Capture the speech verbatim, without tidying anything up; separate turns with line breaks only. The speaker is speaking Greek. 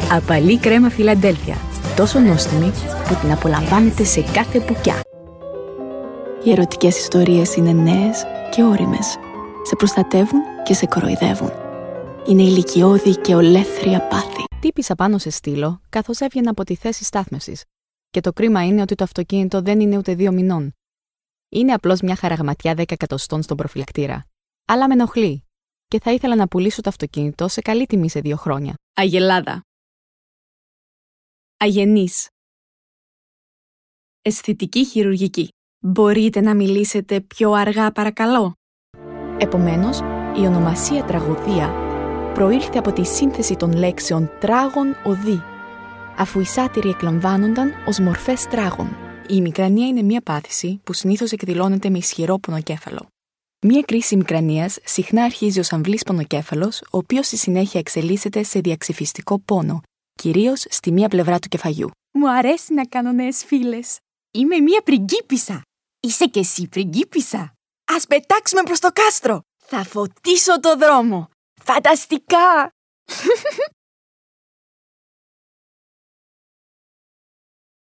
Απαλή κρέμα Φιλαντέλφια, τόσο νόστιμη που την απολαμβάνετε σε κάθε μπουκιά.
Οι ερωτικές ιστορίες είναι νέες και ώριμες. Σε προστατεύουν και σε κοροϊδεύουν. Είναι ηλικιώδη και ολέθρια πάθη.
Τύπησα πάνω σε στήλο, καθώς έβγαινα από τη θέση στάθμευσης. Και το κρίμα είναι ότι το αυτοκίνητο δεν είναι ούτε δύο μηνών. Είναι απλώς μια χαραγματιά δέκα εκατοστών στον προφυλακτήρα. Αλλά με ενοχλεί. Και θα ήθελα να πουλήσω το αυτοκίνητο σε καλή τιμή σε δύο χρόνια.
Αγελάδα. Αγενής. Αισθητική χειρουργική. Μπορείτε να μιλήσετε πιο αργά, παρακαλώ?
Επομένως, η ονομασία τραγωδία προήλθε από τη σύνθεση των λέξεων τράγων οδύ, αφού οι σάτυροι εκλαμβάνονταν ως μορφές τράγων. Η ημικρανία είναι μια πάθηση που συνήθως εκδηλώνεται με ισχυρό πονοκέφαλο. Μια κρίση ημικρανίας συχνά αρχίζει ως αμβλής πονοκέφαλος, ο οποίος στη συνέχεια εξελίσσεται σε διαξυφιστικό πόνο, κυρίως στη μία πλευρά του κεφαλιού.
Μου αρέσει να κάνω νέες φίλες. Είμαι μια πριγκίπισσα. Είσαι και εσύ πριγκίπισσα. Ας πετάξουμε προς το κάστρο. Θα φωτίσω το δρόμο. Φανταστικά!